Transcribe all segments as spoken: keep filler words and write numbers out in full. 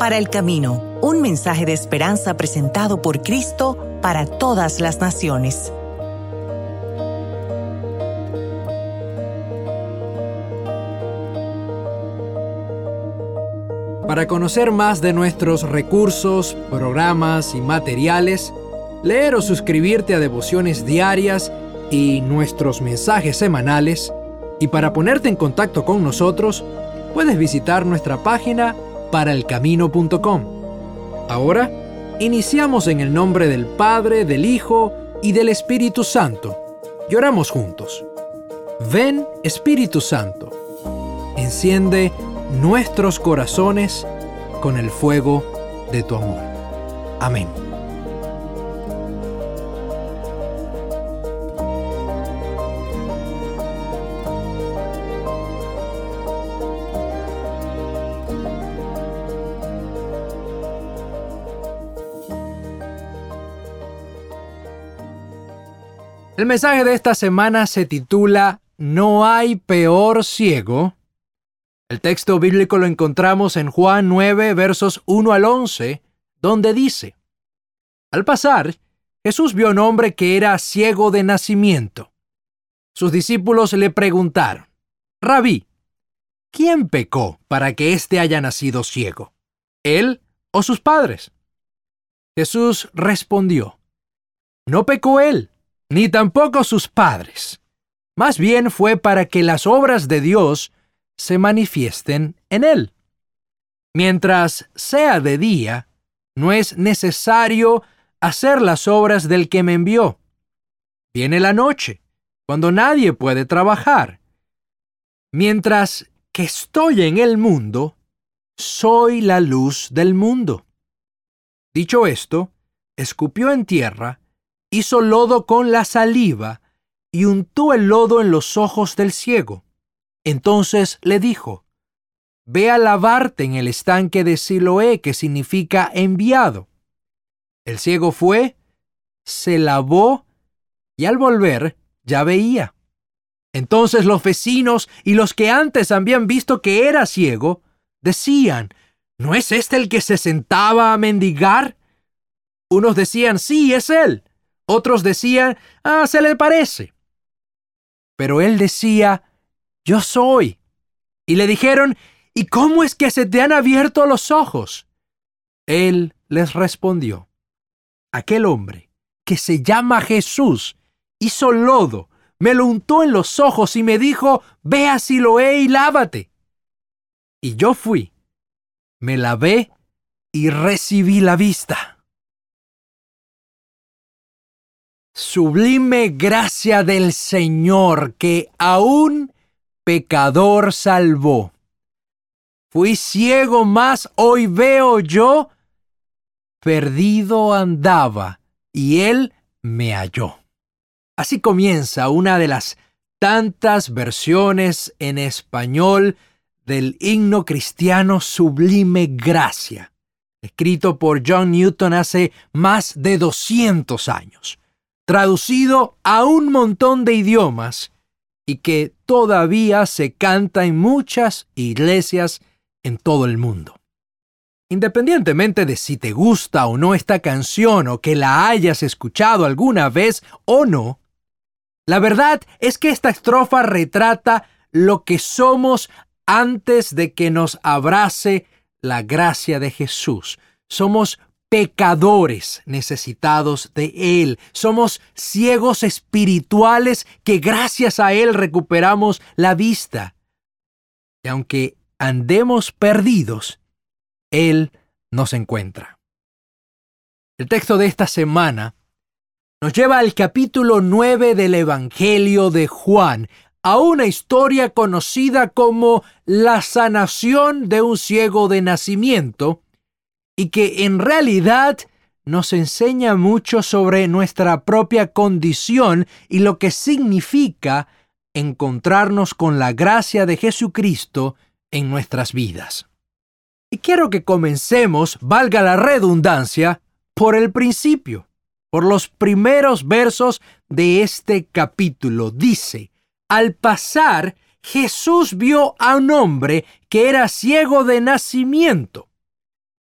Para el Camino, un mensaje de esperanza presentado por Cristo para todas las naciones. Para conocer más de nuestros recursos, programas y materiales, leer o suscribirte a devociones diarias y nuestros mensajes semanales, y para ponerte en contacto con nosotros, puedes visitar nuestra página para el camino punto com. Ahora, iniciamos en el nombre del Padre, del Hijo y del Espíritu Santo, y oramos juntos. Ven, Espíritu Santo, enciende nuestros corazones con el fuego de tu amor. Amén. El mensaje de esta semana se titula No hay peor ciego. El texto bíblico lo encontramos en Juan nueve, versos uno al once, donde dice: Al pasar, Jesús vio a un hombre que era ciego de nacimiento. Sus discípulos le preguntaron: Rabí, ¿quién pecó para que éste haya nacido ciego? ¿Él o sus padres? Jesús respondió: No pecó él, ni tampoco sus padres. Más bien fue para que las obras de Dios se manifiesten en él. Mientras sea de día, no es necesario hacer las obras del que me envió. Viene la noche, cuando nadie puede trabajar. Mientras que estoy en el mundo, soy la luz del mundo. Dicho esto, escupió en tierra, hizo lodo con la saliva y untó el lodo en los ojos del ciego. Entonces le dijo: Ve a lavarte en el estanque de Siloé, que significa enviado. El ciego fue, se lavó y al volver ya veía. Entonces los vecinos y los que antes habían visto que era ciego decían: ¿No es este el que se sentaba a mendigar? Unos decían: Sí, es él. Otros decían: Ah, se le parece. Pero él decía: Yo soy. Y le dijeron: ¿Y cómo es que se te han abierto los ojos? Él les respondió: Aquel hombre, que se llama Jesús, hizo lodo, me lo untó en los ojos y me dijo: Ve a Siloé y lávate. Y yo fui, me lavé y recibí la vista. Sublime gracia del Señor, que aún pecador salvó. Fui ciego, mas hoy veo yo. Perdido andaba, y Él me halló. Así comienza una de las tantas versiones en español del himno cristiano Sublime Gracia, escrito por John Newton hace más de doscientos años, traducido a un montón de idiomas y que todavía se canta en muchas iglesias en todo el mundo. Independientemente de si te gusta o no esta canción o que la hayas escuchado alguna vez o no, la verdad es que esta estrofa retrata lo que somos antes de que nos abrace la gracia de Jesús. Somos pecadores necesitados de Él. Somos ciegos espirituales que gracias a Él recuperamos la vista. Y aunque andemos perdidos, Él nos encuentra. El texto de esta semana nos lleva al capítulo nueve del Evangelio de Juan, a una historia conocida como la sanación de un ciego de nacimiento, y que en realidad nos enseña mucho sobre nuestra propia condición y lo que significa encontrarnos con la gracia de Jesucristo en nuestras vidas. Y quiero que comencemos, valga la redundancia, por el principio, por los primeros versos de este capítulo. Dice: Al pasar, Jesús vio a un hombre que era ciego de nacimiento.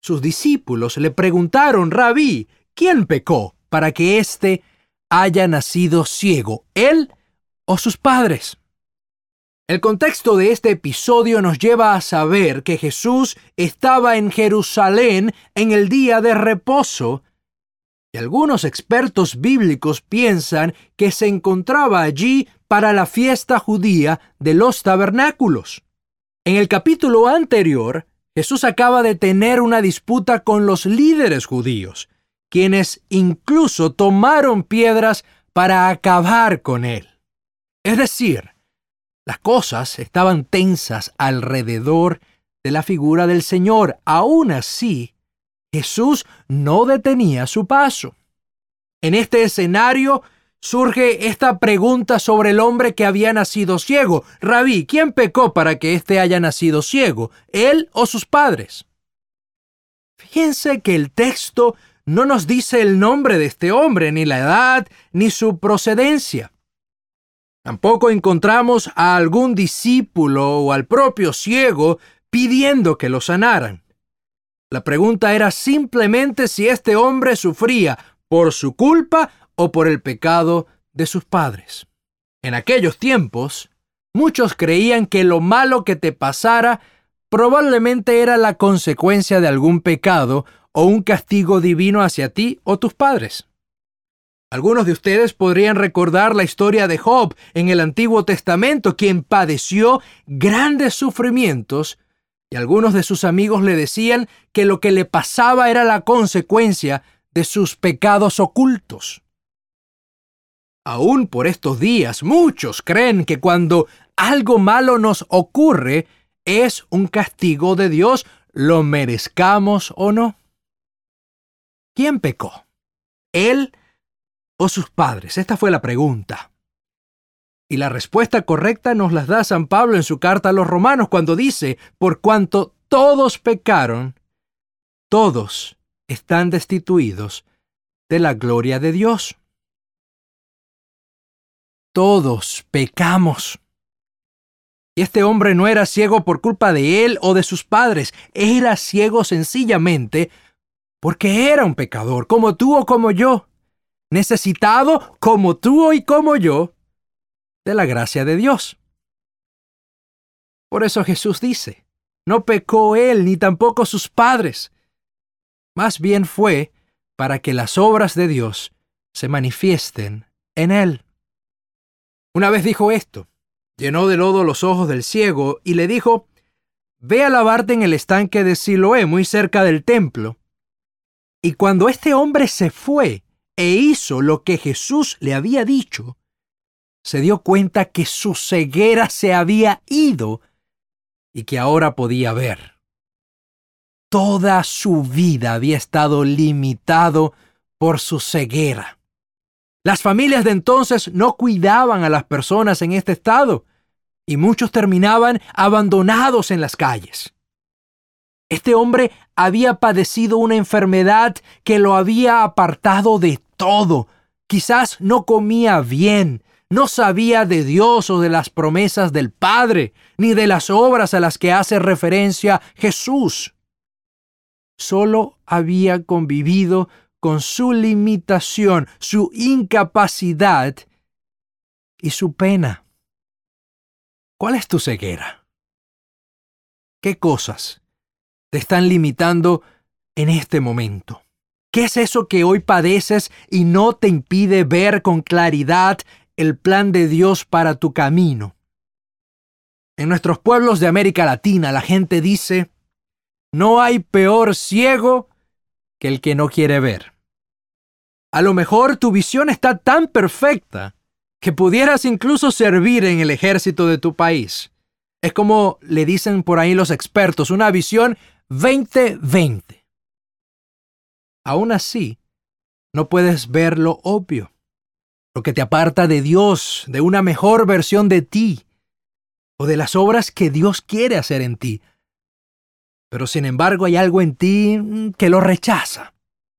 sus discípulos le preguntaron: Rabí, ¿quién pecó para que éste haya nacido ciego, él o sus padres? El contexto de este episodio nos lleva a saber que Jesús estaba en Jerusalén en el día de reposo, y algunos expertos bíblicos piensan que se encontraba allí para la fiesta judía de los tabernáculos. En el capítulo anterior, Jesús acaba de tener una disputa con los líderes judíos, quienes incluso tomaron piedras para acabar con él. Es decir, las cosas estaban tensas alrededor de la figura del Señor. Aún así, Jesús no detenía su paso. En este escenario surge esta pregunta sobre el hombre que había nacido ciego. Rabí, ¿quién pecó para que éste haya nacido ciego, él o sus padres? Fíjense que el texto no nos dice el nombre de este hombre, ni la edad, ni su procedencia. Tampoco encontramos a algún discípulo o al propio ciego pidiendo que lo sanaran. La pregunta era simplemente si este hombre sufría por su culpa o por el pecado de sus padres. En aquellos tiempos, muchos creían que lo malo que te pasara probablemente era la consecuencia de algún pecado o un castigo divino hacia ti o tus padres. Algunos de ustedes podrían recordar la historia de Job en el Antiguo Testamento, quien padeció grandes sufrimientos, y algunos de sus amigos le decían que lo que le pasaba era la consecuencia de sus pecados ocultos. Aún por estos días, muchos creen que cuando algo malo nos ocurre es un castigo de Dios, lo merezcamos o no. ¿Quién pecó? ¿Él o sus padres? Esta fue la pregunta. Y la respuesta correcta nos la da San Pablo en su carta a los Romanos cuando dice: por cuanto todos pecaron, todos están destituidos de la gloria de Dios. Todos pecamos. Y este hombre no era ciego por culpa de él o de sus padres, era ciego sencillamente porque era un pecador, como tú o como yo, necesitado como tú y como yo de la gracia de Dios. Por eso Jesús dice: no pecó él ni tampoco sus padres. Más bien fue para que las obras de Dios se manifiesten en él. Una vez dijo esto, llenó de lodo los ojos del ciego y le dijo: ve a lavarte en el estanque de Siloé, muy cerca del templo. Y cuando este hombre se fue e hizo lo que Jesús le había dicho, se dio cuenta que su ceguera se había ido y que ahora podía ver. Toda su vida había estado limitado por su ceguera. Las familias de entonces no cuidaban a las personas en este estado y muchos terminaban abandonados en las calles. Este hombre había padecido una enfermedad que lo había apartado de todo. Quizás no comía bien, no sabía de Dios o de las promesas del Padre, ni de las obras a las que hace referencia Jesús. Solo había convivido con su limitación, su incapacidad y su pena. ¿Cuál es tu ceguera? ¿Qué cosas te están limitando en este momento? ¿Qué es eso que hoy padeces y no te impide ver con claridad el plan de Dios para tu camino? En nuestros pueblos de América Latina, la gente dice: no hay peor ciego que el que no quiere ver. A lo mejor tu visión está tan perfecta que pudieras incluso servir en el ejército de tu país. Es como le dicen por ahí los expertos, una visión veinte veinte. Aún así, no puedes ver lo obvio, lo que te aparta de Dios, de una mejor versión de ti, o de las obras que Dios quiere hacer en ti. Pero sin embargo hay algo en ti que lo rechaza.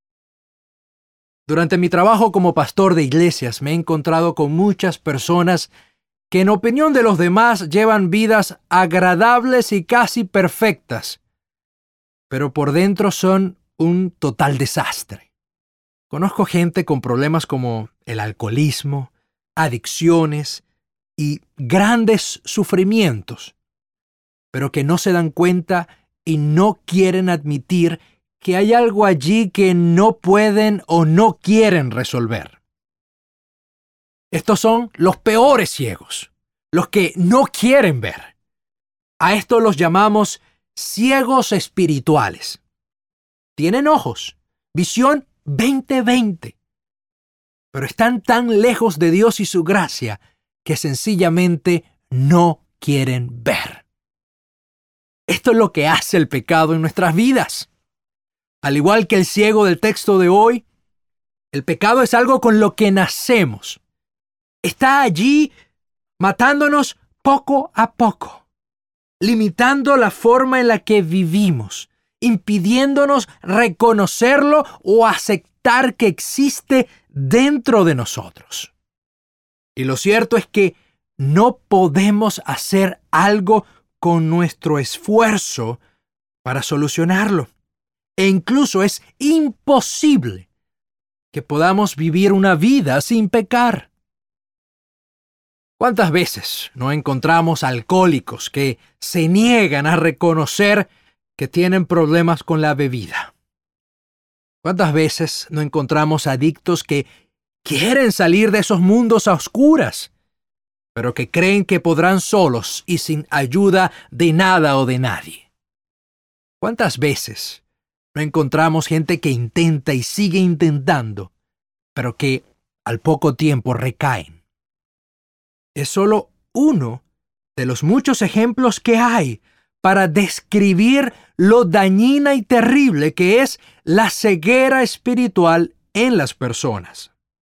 Durante mi trabajo como pastor de iglesias me he encontrado con muchas personas que en opinión de los demás llevan vidas agradables y casi perfectas, pero por dentro son un total desastre. Conozco gente con problemas como el alcoholismo, adicciones y grandes sufrimientos, pero que no se dan cuenta y no quieren admitir que hay algo allí que no pueden o no quieren resolver. Estos son los peores ciegos, los que no quieren ver. A estos los llamamos ciegos espirituales. Tienen ojos, visión veinte veinte, pero están tan lejos de Dios y su gracia que sencillamente no quieren ver. Esto es lo que hace el pecado en nuestras vidas. Al igual que el ciego del texto de hoy, el pecado es algo con lo que nacemos. Está allí matándonos poco a poco, limitando la forma en la que vivimos, impidiéndonos reconocerlo o aceptar que existe dentro de nosotros. Y lo cierto es que no podemos hacer algo con nuestro esfuerzo para solucionarlo. E incluso es imposible que podamos vivir una vida sin pecar. ¿Cuántas veces no encontramos alcohólicos que se niegan a reconocer que tienen problemas con la bebida? ¿Cuántas veces no encontramos adictos que quieren salir de esos mundos a oscuras, pero que creen que podrán solos y sin ayuda de nada o de nadie? ¿Cuántas veces no encontramos gente que intenta y sigue intentando, pero que al poco tiempo recaen? Es solo uno de los muchos ejemplos que hay para describir lo dañina y terrible que es la ceguera espiritual en las personas.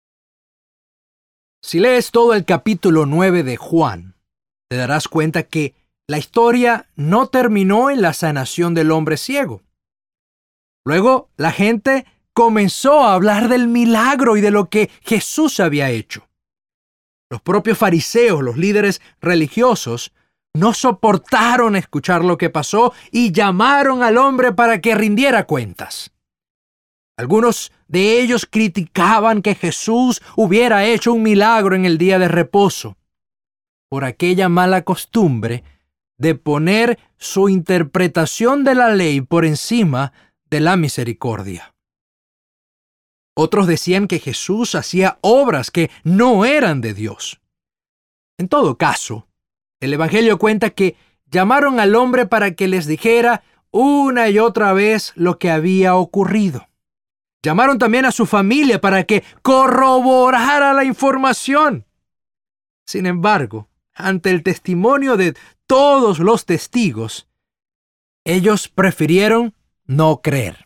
Si lees todo el capítulo nueve de Juan, te darás cuenta que la historia no terminó en la sanación del hombre ciego. Luego, la gente comenzó a hablar del milagro y de lo que Jesús había hecho. Los propios fariseos, los líderes religiosos, no soportaron escuchar lo que pasó y llamaron al hombre para que rindiera cuentas. Algunos de ellos criticaban que Jesús hubiera hecho un milagro en el día de reposo, por aquella mala costumbre de poner su interpretación de la ley por encima de la misericordia. Otros decían que Jesús hacía obras que no eran de Dios. En todo caso, el Evangelio cuenta que llamaron al hombre para que les dijera una y otra vez lo que había ocurrido. Llamaron también a su familia para que corroborara la información. Sin embargo, ante el testimonio de todos los testigos, ellos prefirieron no creer.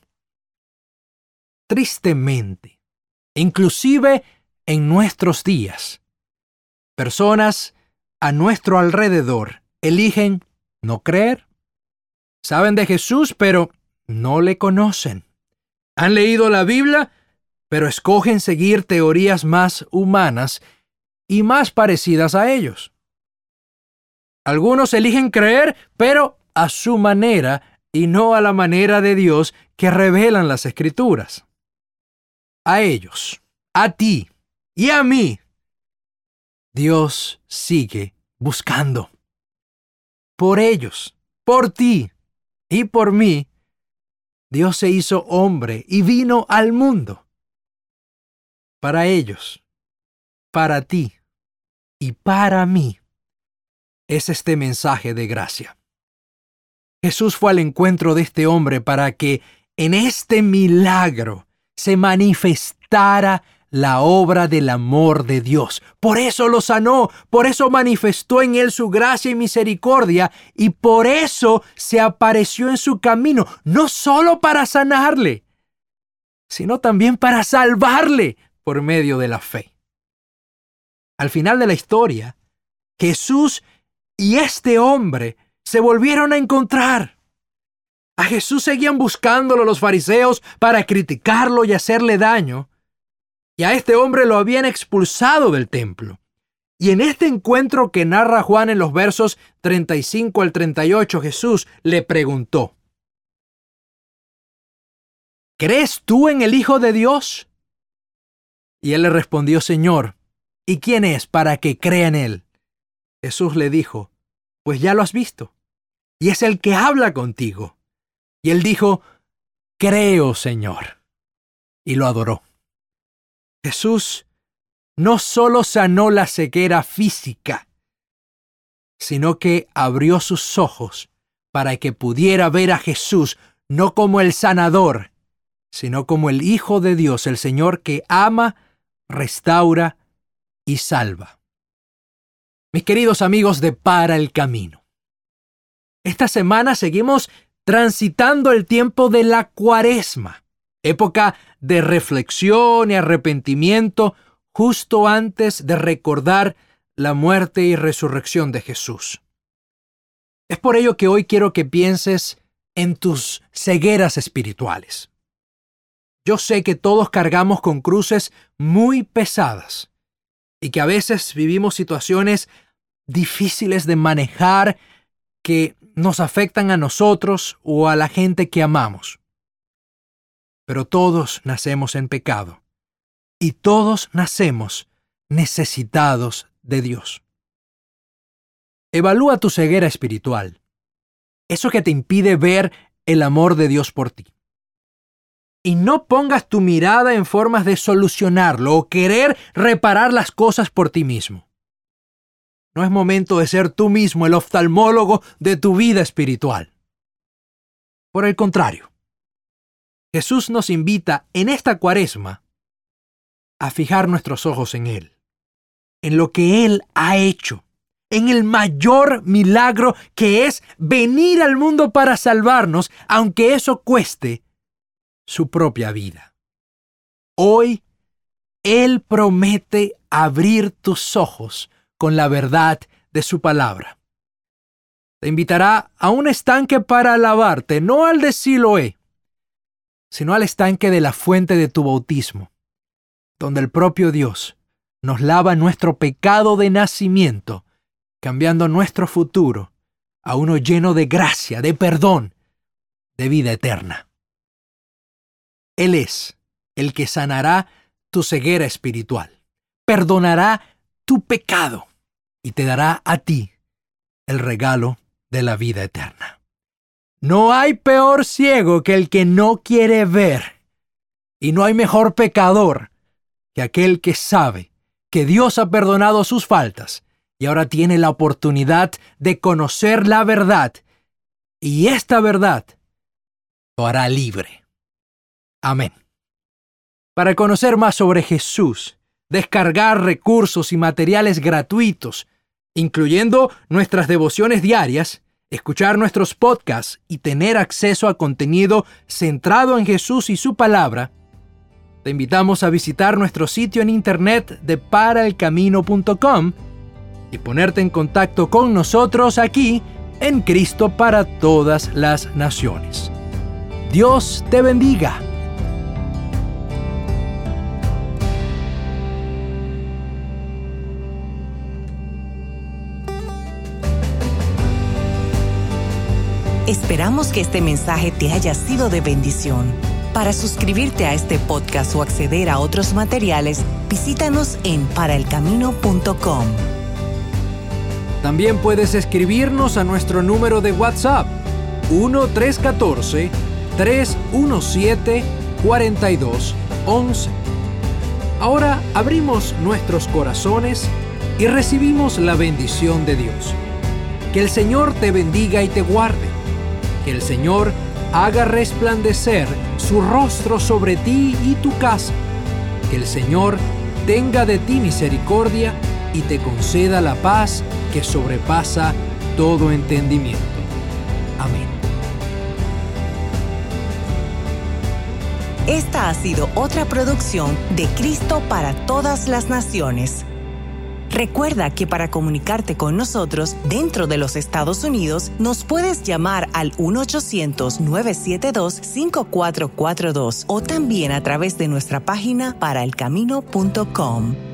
Tristemente, inclusive en nuestros días, personas a nuestro alrededor eligen no creer. Saben de Jesús, pero no le conocen. Han leído la Biblia, pero escogen seguir teorías más humanas y más parecidas a ellos. Algunos eligen creer, pero a su manera y no a la manera de Dios que revelan las Escrituras. A ellos, a ti y a mí, Dios sigue buscando. Por ellos, por ti y por mí, Dios se hizo hombre y vino al mundo. Para ellos, para ti y para mí, es este mensaje de gracia. Jesús fue al encuentro de este hombre para que en este milagro se manifestara la obra del amor de Dios. Por eso lo sanó, por eso manifestó en él su gracia y misericordia, y por eso se apareció en su camino, no solo para sanarle, sino también para salvarle por medio de la fe. Al final de la historia, Jesús y este hombre se volvieron a encontrar. A Jesús seguían buscándolo los fariseos para criticarlo y hacerle daño, y a este hombre lo habían expulsado del templo. Y en este encuentro que narra Juan en los versos treinta y cinco al treinta y ocho, Jesús le preguntó: ¿crees tú en el Hijo de Dios? Y él le respondió, Señor, ¿y quién es para que crea en él? Jesús le dijo, pues ya lo has visto, y es el que habla contigo. Y él dijo, creo, Señor, y lo adoró. Jesús no solo sanó la ceguera física, sino que abrió sus ojos para que pudiera ver a Jesús no como el sanador, sino como el Hijo de Dios, el Señor que ama, restaura y salva. Mis queridos amigos de Para el Camino, esta semana seguimos transitando el tiempo de la Cuaresma, época de reflexión y arrepentimiento justo antes de recordar la muerte y resurrección de Jesús. Es por ello que hoy quiero que pienses en tus cegueras espirituales. Yo sé que todos cargamos con cruces muy pesadas y que a veces vivimos situaciones difíciles de manejar que nos afectan a nosotros o a la gente que amamos. Pero todos nacemos en pecado y todos nacemos necesitados de Dios. Evalúa tu ceguera espiritual, eso que te impide ver el amor de Dios por ti. Y no pongas tu mirada en formas de solucionarlo o querer reparar las cosas por ti mismo. No es momento de ser tú mismo el oftalmólogo de tu vida espiritual. Por el contrario, Jesús nos invita en esta Cuaresma a fijar nuestros ojos en Él, en lo que Él ha hecho, en el mayor milagro que es venir al mundo para salvarnos, aunque eso cueste su propia vida. Hoy, Él promete abrir tus ojos con la verdad de su palabra. Te invitará a un estanque para lavarte, no al de Siloé, sino al estanque de la fuente de tu bautismo, donde el propio Dios nos lava nuestro pecado de nacimiento, cambiando nuestro futuro a uno lleno de gracia, de perdón, de vida eterna. Él es el que sanará tu ceguera espiritual, perdonará tu pecado y te dará a ti el regalo de la vida eterna. No hay peor ciego que el que no quiere ver, y no hay mejor pecador que aquel que sabe que Dios ha perdonado sus faltas y ahora tiene la oportunidad de conocer la verdad, y esta verdad lo hará libre. Amén. Para conocer más sobre Jesús, descargar recursos y materiales gratuitos, incluyendo nuestras devociones diarias, escuchar nuestros podcasts y tener acceso a contenido centrado en Jesús y su palabra, te invitamos a visitar nuestro sitio en internet de para el camino punto com y ponerte en contacto con nosotros aquí en Cristo para todas las naciones. Dios te bendiga. Esperamos que este mensaje te haya sido de bendición. Para suscribirte a este podcast o acceder a otros materiales, visítanos en para el camino punto com. También puedes escribirnos a nuestro número de WhatsApp uno tres uno cuatro, tres uno siete, cuatro dos uno uno. Ahora abrimos nuestros corazones y recibimos la bendición de Dios. Que el Señor te bendiga y te guarde. Que el Señor haga resplandecer su rostro sobre ti y tu casa. Que el Señor tenga de ti misericordia y te conceda la paz que sobrepasa todo entendimiento. Amén. Esta ha sido otra producción de Cristo para todas las naciones. Recuerda que para comunicarte con nosotros dentro de los Estados Unidos, nos puedes llamar al uno ochocientos, nueve siete dos, cinco cuatro cuatro dos o también a través de nuestra página para el camino punto com.